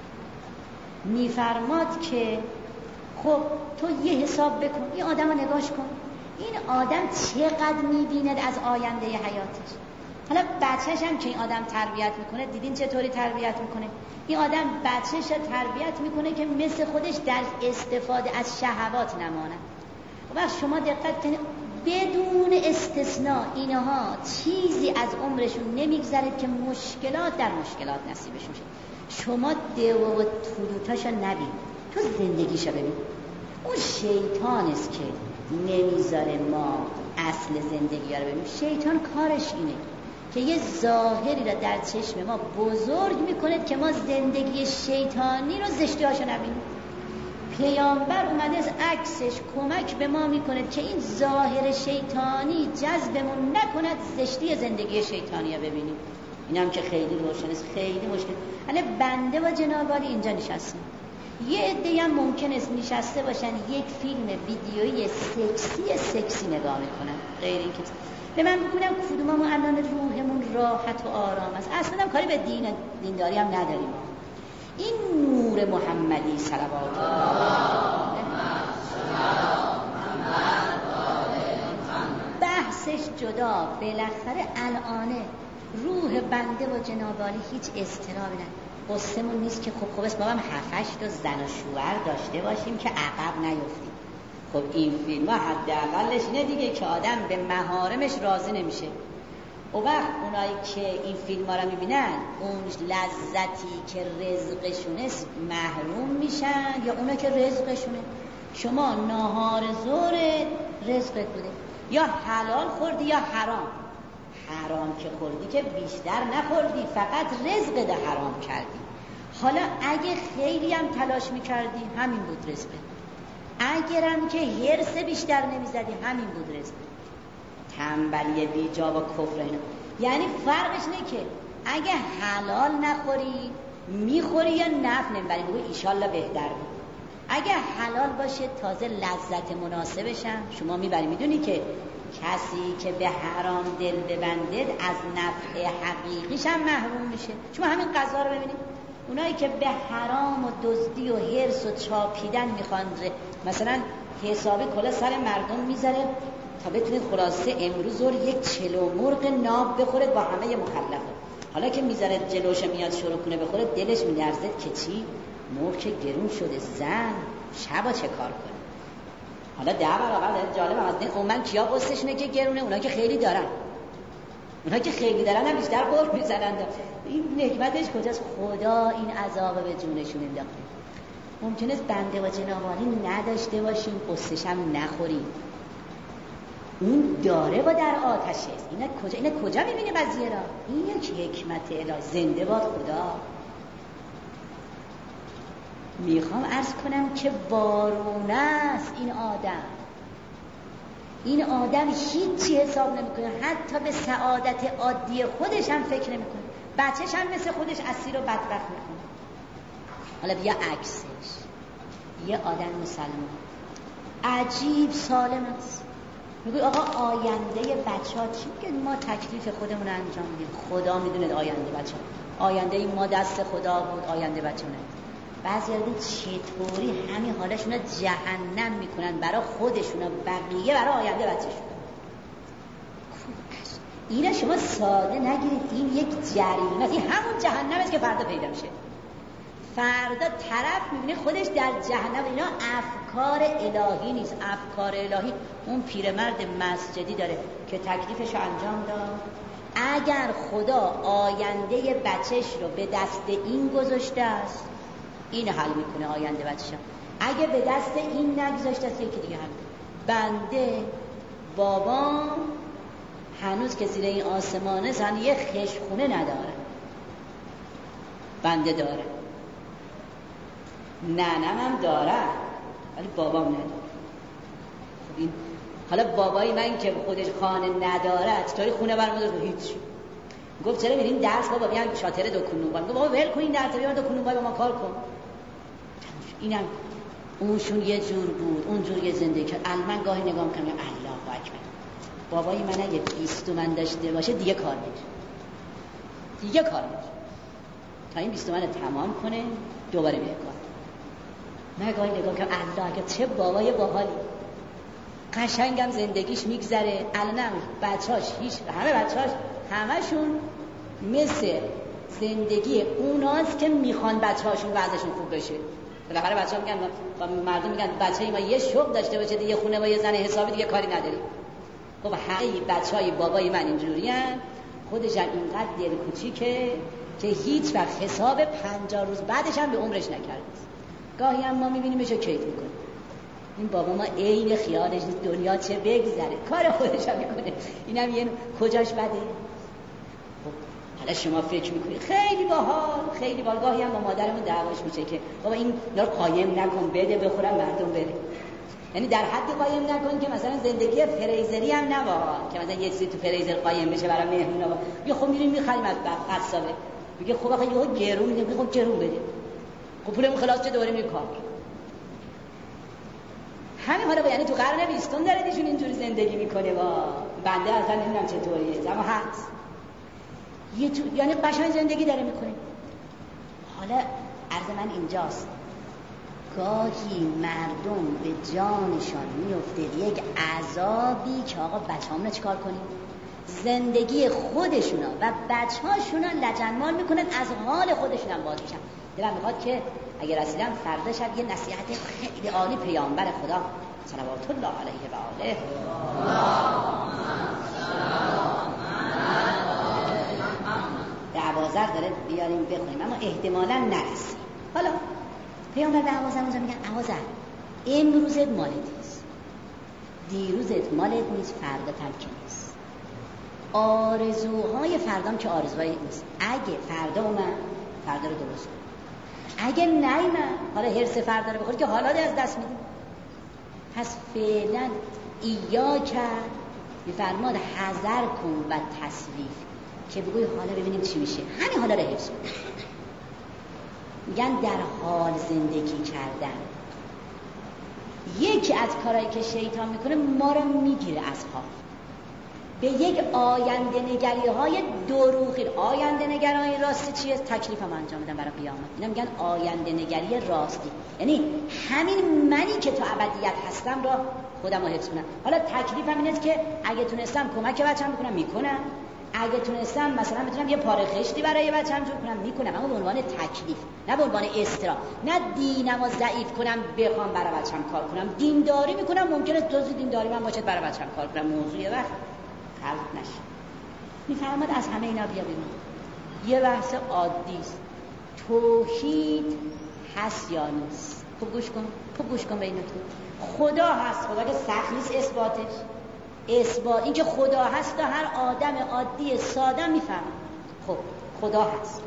میده. میفرماد که خب تو یه حساب بکن، این آدم رو نگاش کن، این آدم چقدر میبیند از آینده حیاتش. حالا بچهش هم که این آدم تربیت میکنه، دیدین چطوری تربیت میکنه؟ این آدم بچهش رو تربیت میکنه که مثل خودش در استفاده از شهوات نماند. و وقت شما دقت کنید بدون استثناء اینها چیزی از عمرشون نمیگذره که مشکلات در مشکلات نصیبشون شه. شما دیو و طولوتاشو نبین، تو زندگیشو ببین. اون شیطان است که نمیذاره ما اصل زندگی رو ببینیم. شیطان کارش اینه که یه ظاهری را در چشم ما بزرگ میکنه که ما زندگی شیطانی رو زشتیاشو نبینیم. پیامبر اومده از عکسش کمک به ما میکنه که این ظاهر شیطانی جذبمون نکند، زشتی زندگی شیطانی رو ببینیم. این هم که خیلی روشن است، خیلی مشکل. حالا بنده و جناب عالی اینجا نشستیم، یه عده‌ای هم ممکن است نشسته باشن یک فیلم ویدیویی سکسی نگاه میکنن، غیر این که به من بگونم کدوممون الان روحمون راحت و آرام است. اصلا هم کاری به دینداری هم نداریم. این نور محمدی صلوات الله بحثش جدا، بالاخره الانه روح بنده و جناب عالی هیچ اضطرابی نداره. قصه‌مون نیست که خب اسم ما هم 7-8 تا زن و شوهر داشته باشیم که عقب نیفتیم. خب این فیلم ها حداقلش اینه دیگه که آدم به محارمش راضی نمیشه. و وقت اونایی که این فیلم ها رو میبینن اون لذتی که رزقشونه محروم میشن، یا اونا که رزقشونه. شما ناهار ظهر رزقت بوده، یا حلال خوردی یا حرام. حرام که خوردی که بیشتر نخوردی، فقط رزق ده حرام کردی. حالا اگه خیلی هم تلاش میکردی همین بود رزقت، اگرم که هرس بیشتر نمیزدی همین بود رزقت. تنبلی بیجا و کفر اینا. یعنی فرقش نه که اگه حلال نخوری میخوری یا نفع نمیبری، بگو ایشالله بهتر بود. اگه حلال باشه تازه لذت مناسبش هم شما میبری. میدونی که کسی که به حرام دل ببندد از نفع حقیقیش هم محروم میشه. شما همین قضا رو ببینید، اونایی که به حرام و دزدی و هرس و چاپیدن میخوان مثلا حسابی کلا سر مردم میذاره تا بتونید خلاصه امروز یک چلو مرغ ناب بخوره با همه مخلفه. حالا که میذاره جلوش میاد شروع کنه بخوره، دلش میلرزه که چی؟ مرغ که گرون شده، زن شبا چه کار کنه. حالا 10 برابر جالب است. عموما کیا قصهشونه که گرونه؟ اونا که خیلی دارن. اونا که خیلی دارن هم بیشتر قرب میزنن. این حکمتش کجاست؟ خدا این عذاب به جونشون انداخته. ممکنه بنده و جناب عالی نداشته باشیم، قصه‌ش هم نخوریم. اون داره با در آتشه. اینه کجا میبینی قضیه را؟ این یک حکمت الهی. زنده باد خدا. میخوام عرض کنم که وارونه است این آدم هیچی حساب نمیکنه، حتی به سعادت عادی خودش هم فکر نمیکنه، بچهش هم مثل خودش اسیر و بدبخت میکنه. حالا بیا عکسش، یه آدم مسلمان عجیب سالم است، میگه آقا آینده بچه ها چی؟ میگه ما تکلیف خودمون رو انجام میدیم، خدا میدونه آینده بچه ها. آینده این ما دست خدا بود، آینده بچه ها نه. بعضی آدم چطوری همین حالشون رو جهنم میکنن برای خودشون و بقیه برای آینده بچه‌شون. اینا شما ساده نگیرید، این یک جریمه است. این همون جهنم است که فردا پیدا میشه. فردا طرف میبینه خودش در جهنم. اینا افکار الهی نیست. افکار الهی اون پیرمرد مسجدی داره که تکلیفش رو انجام داد. اگر خدا آینده بچهش رو به دست این گذاشته است، این حل میکنه آینده بچه‌ش. اگه به دست این نگذاشته است، یکی دیگه حل. بنده بابا هنوز که زیر این آسمانه زن یه خشخونه نداره، بنده داره، ننم هم داره ولی بابام نداره. خب این حالا بابای من که خودش خانه نداره چطوری خونه برام داره؟ هیچ. گفت چرا میرین درس؟ بابا بیان شاطر دکونوبای. گفت بابا ول کن این درس، بیان دکونوبای با ما کار کن. اینم اونشون یه جور بود، اونجور یه زندگی کرد. من گاهی نگاه میکنم الله اکبر، بابای من اگه 20 تومن داشته باشه دیگه کار نمیشه، تا این 20 تومن تمام کنه دوباره بیاد کار. من گاهی نگاه میکنم الله اکبر، چه بابای باحالی، قشنگم زندگیش میگذره. الانم بچه‌هاش همه بچه‌هاش همشون مثل زندگی اوناست که میخوان بچه‌هاشون وضعشون خوب بشه. بالاخره بچه‌ها میگن و مردم میگن بچه‌ای ما یه شغل داشته باشه، دیگه خونه با یه زن حسابی دیگه کاری نداریم. خب همه بچه‌های بابای من اینجوریان، خودش هم اینقدر دل کوچیکه که هیچ وقت حساب 50 روز بعدش هم به عمرش نکرده. گاهی هم ما میبینیمش کیف میکنه. این بابا ما عین خیالش دنیا چه بگذره، کار خودش هم میکنه، اینم یه کجاش بده. حالا شما فکر میکنید خیلی باحال. گاهی هم با مادرمون دعواش میشه که بابا این رو قایم نکن، بده بخورم مردم بره. یعنی در حد قایم نکن که مثلا زندگی فریزری هم نباشه که مثلا یه چیزی تو فریزر قایم بشه برای مهمونا. میگه خب میریم میخریم از قصابه. میگه خب آخه یهو گرون میده، خب گرون بده، خب پولمون خلاص چه دوباره میکار. همین حالا یعنی تو قرن 20 داره دیشون اینجوری زندگی میکنه. با بنده اصلا نمیدونم چطوریه، اما هست یعنی قشنگ زندگی داره میکنه. حالا عرض من اینجاست، گاهی مردم به جانشان میفته یک عذابی که آقا بچه‌هامون چیکار کنیم؟ زندگی خودشونا و بچه‌هاشونا لجنمال میکنن، از حال خودشون هم باز میشن. دلم میخواد که اگر رسیدم فردا شب یه نصیحت خیلی عالی پیامبر خدا صلوات الله علیه و آله دعوازر داره بیاریم بخونیم، اما احتمالاً نرسیم. حالا پیامبر دعوازر اونجا میگن عوازر امروزت مالت نیست، دیروزت مالت نیست، فردا تلک نیست. آرزوهای فردام که آرزوهای نیست. اگه فردا اومد فردا رو درست کن، اگه نیمد حالا هرس فردا رو بخور که حالا از دست میدیم. پس فعلا ایا کرد میفرماد حذر کن و تصویف، که بگوی حالا ببینیم چی میشه، همین حالا رو حفظ کن. میگن در حال زندگی کردن یکی از کارهایی که شیطان میکنه ما رو میگیره از حال به یک آینده نگری های دروغی. آینده نگری راستی چیه؟ تکلیفم انجام بدم برای قیامت. اینا میگن آینده نگری راستی، یعنی همین منی که تو ابدیت هستم را خودم رو حفظ کنم. حالا تکلیفم اینه که اگه تونستم کمک بچه‌م بکنم میکنم، اگه تونستم مثلا بتونم یه پاره خشتی برای بچه‌م جور کنم میکنم، اما به عنوان تکلیف، نه به عنوان استرا. نه دینمو ضعیف کنم بخوام برای بچه‌م کار کنم. دینداری میکنم، ممکنه جزء دینداری من باشه برای بچه‌م کار کنم، موضوع وقت خلق نشه. میفرماد از همه اینا بیا بیرون. یه بحث عادی است، توحید هست یا نیست. خوب گوش کن به این نکته. خدا هست، خدا که سخت نیست اثباتش. اثبات اینکه خدا هست و هر آدم عادی ساده میفهمه. خب خدا هست.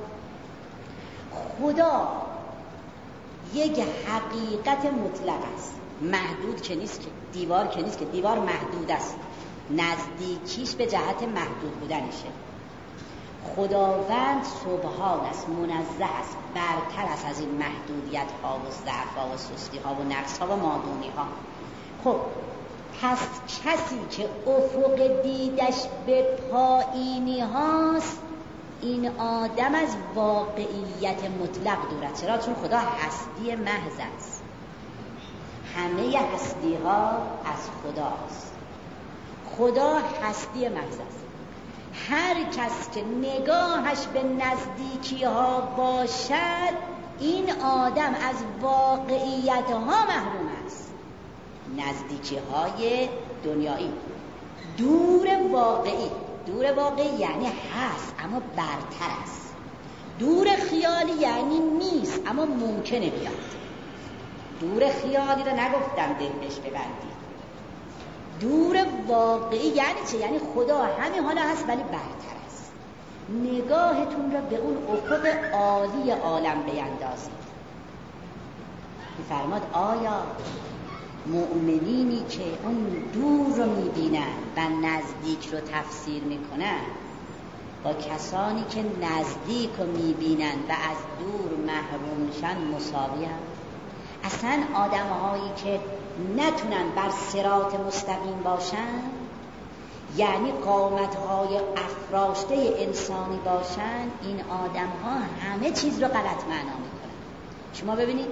خدا یک حقیقت مطلق است، محدود که نیست، که دیوار که نیست، که دیوار محدود است، نزدیکیش به جهت محدود بودنشه. خداوند سبحان است، منزه است، برتر است از این محدودیت ها و ضعف ها و سستی ها و نقص ها و مادونی ها. خب پس کسی که افق دیدش به پایینی هاست، این آدم از واقعیت مطلق دور است. چرا؟ چون خدا هستی محض است، همه هستی ها از خداست. خدا هستی محض است. هر کس که نگاهش به نزدیکی ها باشد، این آدم از واقعیت ها محروم است. نزدیکی های دنیایی، دور واقعی. دور واقعی یعنی هست اما برتر است. دور خیالی یعنی نیست اما ممکنه بیاد. دور خیالی رو نگفتم دل بهش ببندی. دور واقعی یعنی چه؟ یعنی خدا همین حالا هست ولی برتر است. نگاهتون رو به اون افق عالی عالم بیندازید. می‌فرماد آیا مؤمنینی که اون دور رو میبینن و نزدیک رو تفسیر میکنن با کسانی که نزدیک رو میبینن و از دور محروم میشن مساوی هم؟ اصلا آدم‌هایی که نتونن بر صراط مستقیم باشن، یعنی قامت‌های افراشته انسانی باشن، این آدم‌ها همه چیز رو غلط معنا میکنن. شما ببینید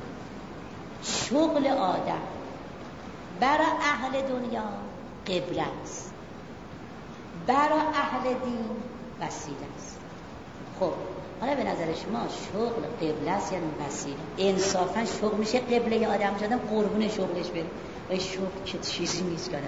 شغل آدم برای اهل دنیا قبله است، برای اهل دین وسیله است. خب حالا به نظر شما شغل قبله است یا وسیله؟ انصافا شغل میشه قبله ی آدم؟ شدم قربون شغلش بره. و شغل که چیزی نیست که آدم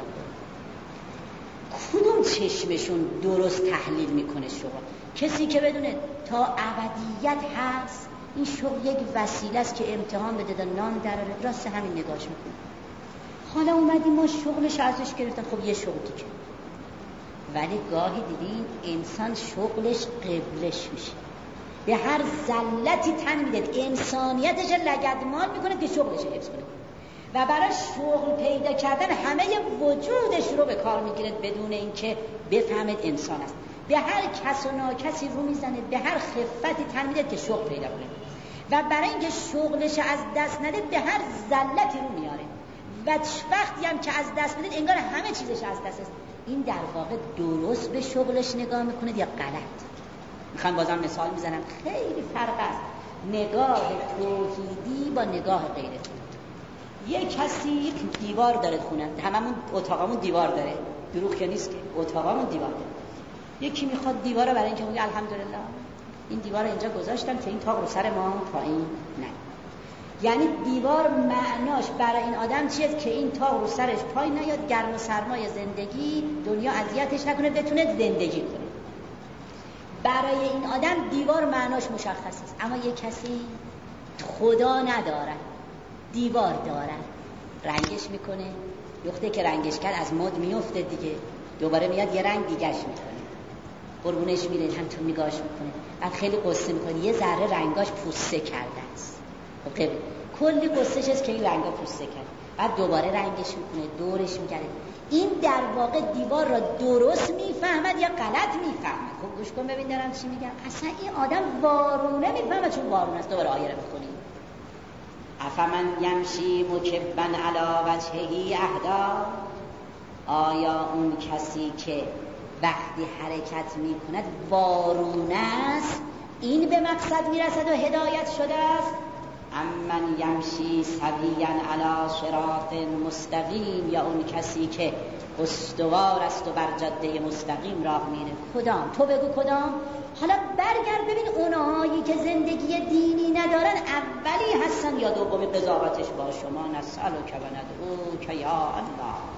کدوم چشمشون درست تحلیل میکنه شغل؟ کسی که بدونه تا ابدیت هست این شغل یک وسیله است که امتحان بده تا نان دراره، راست همین نگاش میکنه. حالا اومدیم ما شغلش ازش گرفتن، خب یه شغل دیگه. ولی گاهی دیدین انسان شغلش قبلش میشه، به هر زلتی تن میده، انسانیتش لگدمال میکنه که شغلش حفظ کنه و برای شغل پیدا کردن همه وجودش رو به کار میگیره بدون اینکه بفهمد انسان است. به هر کس و ناکسی رو میزنه، به هر خفتی تن میده که شغل پیدا کنه و برای اینکه شغلش از دست نده به هر زلتی رو میاره و وقتی هم که از دست بدید انگار همه چیزش از دست است. این در واقع درست به شغلش نگاه میکنه یا غلط؟ میخوام بازم مثال میزنم، خیلی فرق است نگاه توحیدی با نگاه غیر توحیدی. یه کسی دیوار داره خونه، هممون اتاقمون دیوار داره، دروغ که نیست که اتاقمون دیوار داره. یکی میخواد دیوار رو برای اینکه میگه الحمدلله این دیوار رو اینجا گذاشتم که این تاق رو سر ما پایین نه. یعنی دیوار معناش برای این آدم چیه؟ که این تاق رو سرش پایین نیاد، گرم و سرمای زندگی دنیا اذیتش نکنه، بتونه زندگی کنه. برای این آدم دیوار معناش مشخص است. اما یک کسی خدا نداره، دیوار داره، رنگش میکنه، وقتی که رنگش کرد از مد میفته دیگه، دوباره میاد یه رنگ دیگهش میکنه، قربونش میره، همچون نگاهش میکنه، بعد خیلی قصه میکنه یه ذره رنگاش پوسته کرده است. خب کلی قصهش است که این رنگا پوسته کرد، بعد دوباره رنگش میکنه، دورش میگرده. این در واقع دیوار را درست میفهمد یا غلط میفهمد؟ خب گوش کن ببین دارم چی میگم. اصلا این آدم وارونه میفهمد چون وارونه است. دوباره آیه رو بخونیم. افمن یمشی مکبا علی وجهه اهدا، آیا اون کسی که وقتی حرکت میکند وارونه است این به مقصد میرسد و هدایت شده است؟ امن یمشی سویا علی صراط مستقیم، یا اون کسی که استوار است و بر جاده مستقیم راه میره؟ کدام؟ تو بگو کدام؟ حالا برگرد ببین اونایی که زندگی دینی ندارن اولی هستن یا دومی؟ قضاوتش با شما. نسألک و ندعوک یا الله.